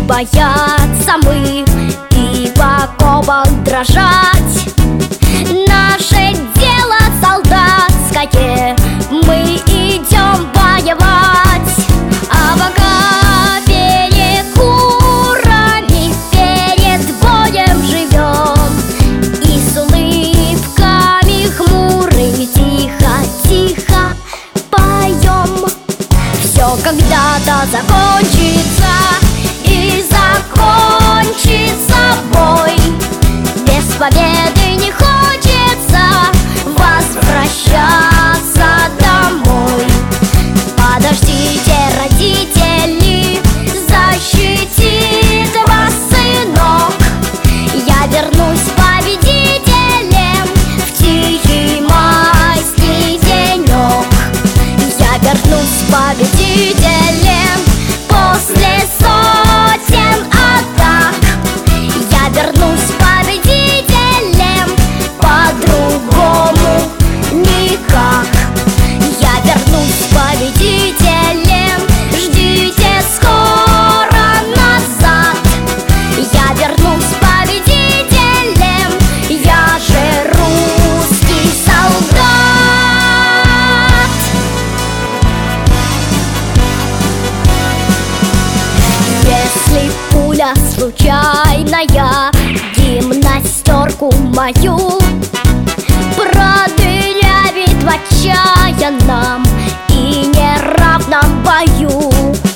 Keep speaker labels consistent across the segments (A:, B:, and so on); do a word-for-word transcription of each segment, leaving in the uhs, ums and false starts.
A: бояться мы и в окопах дрожать. Наше дело солдатское, мы идем воевать. А в окопе курами перед боем живем, и с улыбками хмурыми тихо-тихо поем. Все когда-то закончится, и закончится бой. Без победы не хочется возвращаться домой. Подождите, родители, защитит вас сынок. Я вернусь победителем в тихий майский денек. Я вернусь победителем после сотен атак. Я вернусь победителем, по-другому никак. Я вернусь победителем, ждите скоро назад. Я вернусь победителем, я же русский солдат. Если пуля случайная гимнастерку мою продырявит в отчаянном и неравном бою,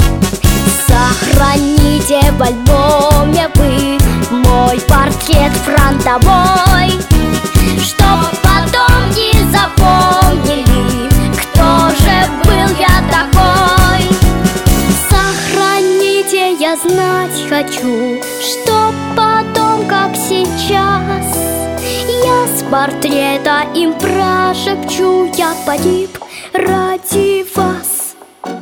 A: сохраните в альбоме вы мой портрет фронтовой, чтоб потом не запомнили, кто же был я такой. Сохраните, я знать хочу, чтоб потом, как сейчас, я с портрета им прошепчу: я погиб ради вас.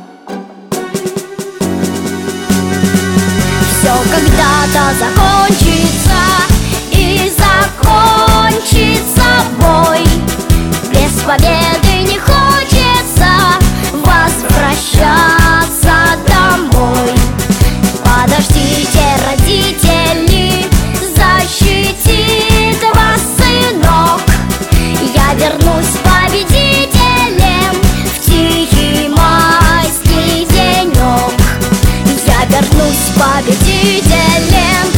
A: Все когда-то закончится, и закончится бой. Без победы не хочется возвращаться домой. Подождите, родители, защитит вас сынок. Я вернусь победителем в тихий майский денек. Я вернусь победителем,